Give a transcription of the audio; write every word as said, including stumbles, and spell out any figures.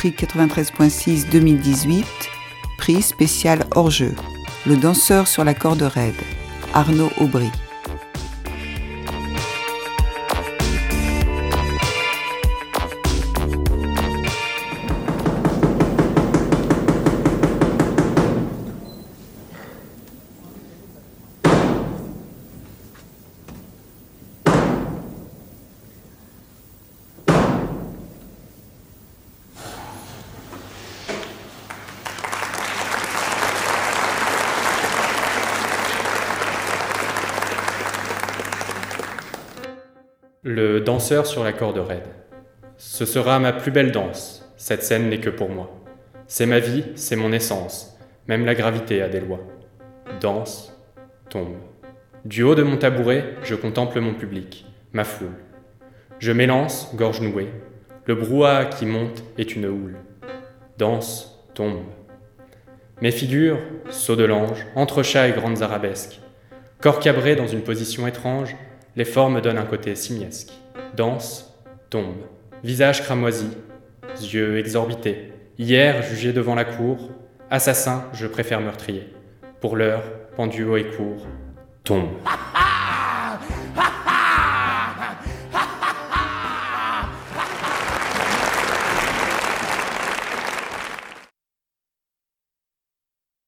prix quatre-vingt-treize point six deux mille dix-huit, prix spécial hors-jeu. Le danseur sur la corde raide, Arnaud Aubry. Le danseur sur la corde raide. Ce sera ma plus belle danse, cette scène n'est que pour moi. C'est ma vie, c'est mon essence, même la gravité a des lois. Danse, tombe. Du haut de mon tabouret, je contemple mon public, ma foule. Je m'élance, gorge nouée. Le brouhaha qui monte est une houle. Danse, tombe. Mes figures, sauts de l'ange, entrechats et grandes arabesques. Corps cabré dans une position étrange, les formes donnent un côté simiesque. Danse, tombe. Visage cramoisi, yeux exorbités. Hier, jugé devant la cour, assassin, je préfère meurtrier. Pour l'heure, pendu haut et court, tombe.